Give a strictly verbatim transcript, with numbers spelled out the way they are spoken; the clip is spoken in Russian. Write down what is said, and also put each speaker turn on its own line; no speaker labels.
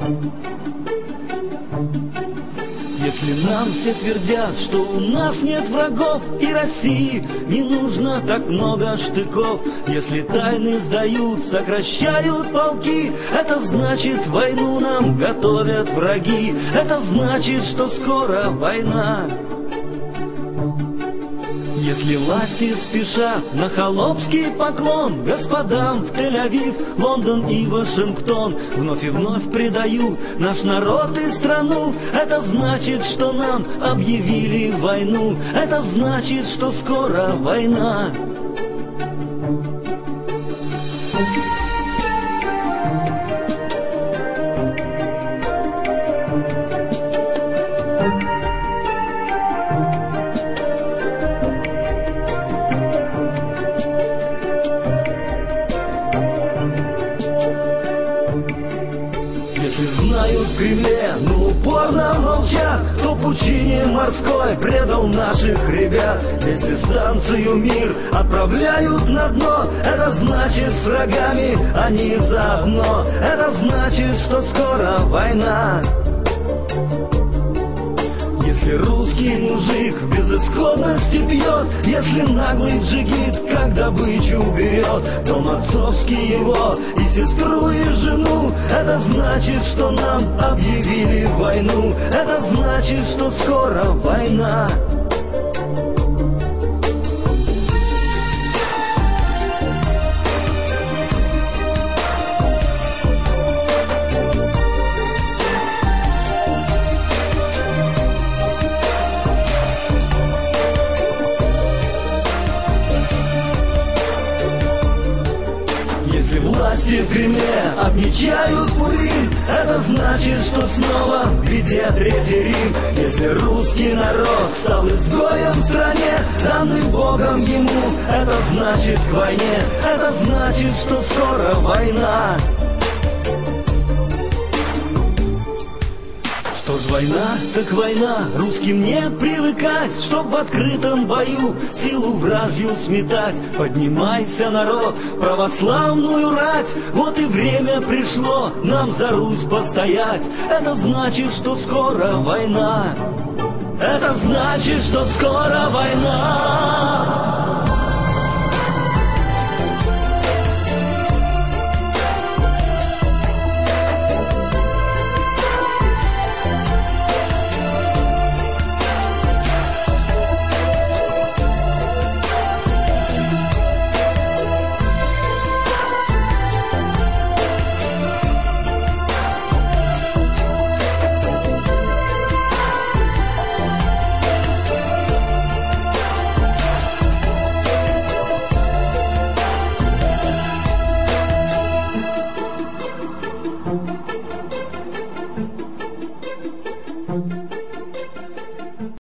Если нам все твердят, что у нас нет врагов, и России не нужно так много штыков, если тайны сдают, сокращают полки, это значит, войну нам готовят враги, это значит, что скоро война. Если власти спешат на холопский поклон господам в Тель-Авив, Лондон и Вашингтон, вновь и вновь предают наш народ и страну, это значит, что нам объявили войну, это значит, что скоро война. Знают в Кремле, но упорно молчат, кто пучине морской предал наших ребят. Если станцию «Мир» отправляют на дно, это значит, с врагами они заодно, это значит, что скоро война. Если русский мужик в безысходности пьет, если наглый джигит как добычу берет дом отцовский его и сестру и жену, это значит, что нам объявили войну, это значит, что скоро война. Если власти в Кремле отмечают Пурим, это значит, что снова в беде Третий Рим. Если русский народ стал изгоем в стране, данный Богом ему, это значит к войне, это значит, что скоро война. Что ж война, так война, русским не привыкать, чтоб в открытом бою силу вражью сметать. Поднимайся, народ, православную рать, вот и время пришло нам за Русь постоять. Это значит, что скоро война, это значит, что скоро война.